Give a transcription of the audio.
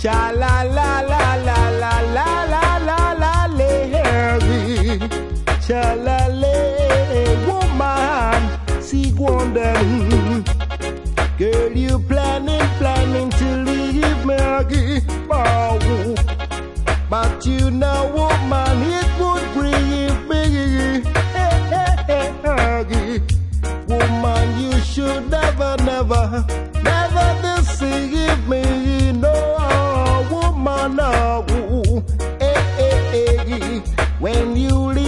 Cha la la la la la la la la la le. Cha la le, woman, see Gwanden. Girl, you planning to leave me, oh. But you know, woman, it would grieve me. Woman, you should never deceive me. No, woman, no. When you leave